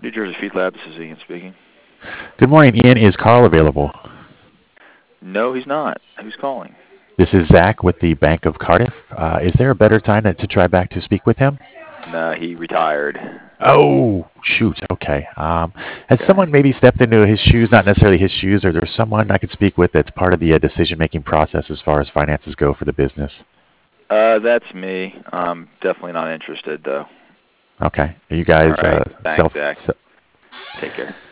New Jersey Feed Lab, this is Ian speaking. Good morning, Ian. Is Carl available? No, he's not. Who's calling? This is Zach with the Bank of Cardiff. Is there a better time to try back to speak with him? Nah, he retired. Oh, shoot. Okay. Has Okay. someone maybe stepped into his shoes? Not necessarily his shoes, or there's someone I could speak with that's part of the decision-making process as far as finances go for the business? That's me. I'm definitely not interested, though. Okay. Are you guys All right. Thanks, self? Zach. Take care.